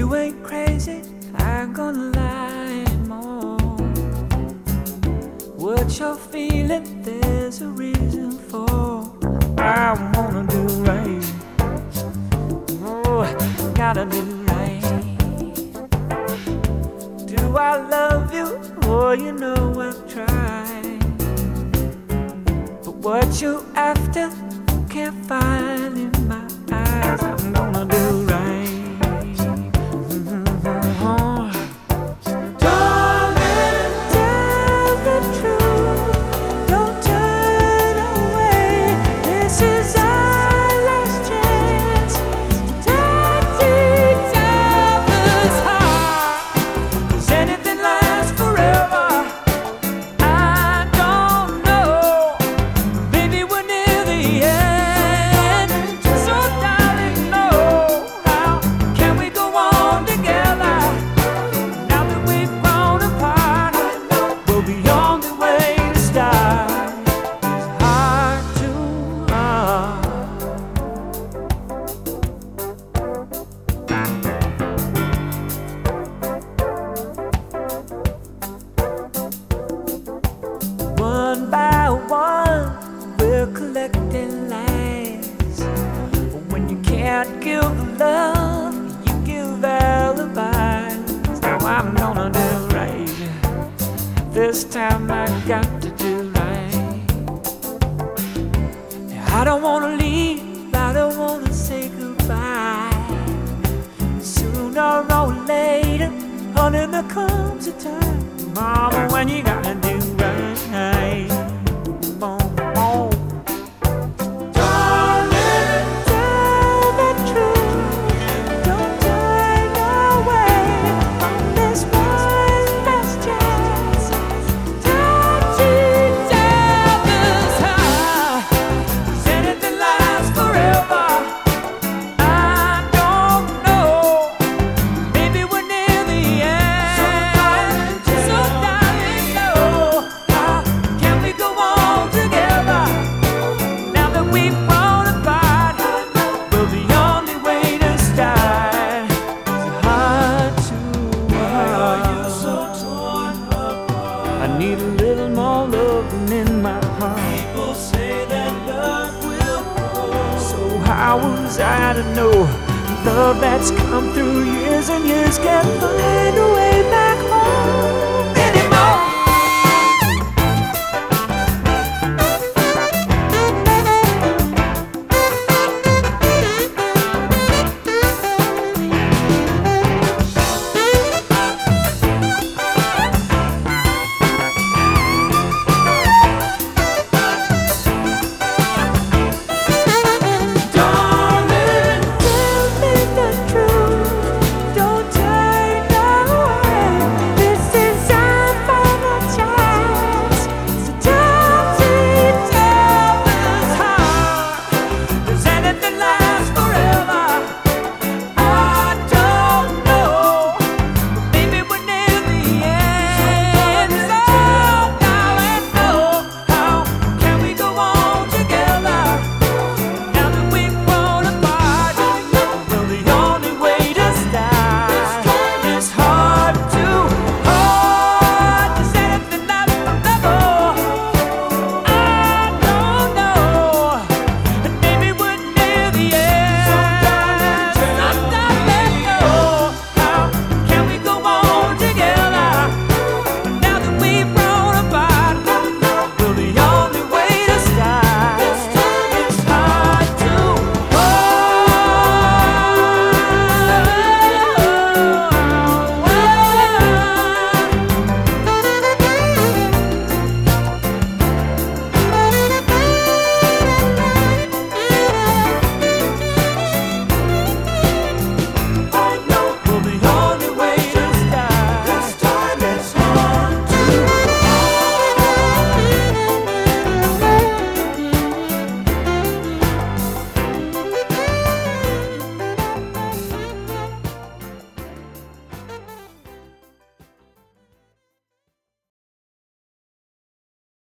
you ain't crazy, I'm gonna lie more. What you're feeling, there's a reason for. I wanna do right. Oh, gotta do right. Do I love you? Oh, you know I've tried. But what you after, can't find in my eyes. I'm gonna do right. One by one, we're collecting lies. When you can't give love, you give alibis. Now I'm gonna do right. This time I got to do right. I don't wanna leave, I don't wanna say goodbye. Sooner or later, honey, there comes a time, mama, when you gotta do right. Boom, boom. Darling, tell the truth. Don't turn away from this one last chance. Don't you tell this high, 'cause anything lasts forever. I don't know. Maybe we're near the end. So darling, know. How can we go on together? Now that we've grown apart, well, the only way to start is heart to heart. So torn apart. I need a little more loving in my heart. People say that love will grow. So how was I to know love that's come through years and years can find a way back home?